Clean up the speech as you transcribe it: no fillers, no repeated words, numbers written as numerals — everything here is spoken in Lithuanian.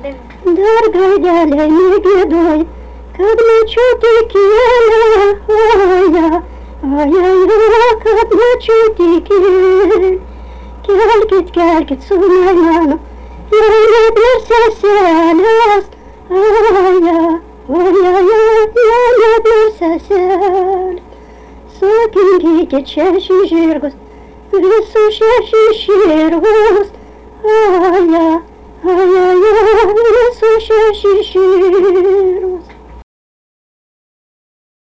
Дорогая дядя, не бедой, как ночью ты келя, ой-я, как ночью ты кель. Kelkit, sunayana, yayla bir seselas, aya, yayla bir sesel. Sokin geçer şişirguz, su şişirguz, aya, su şişirguz.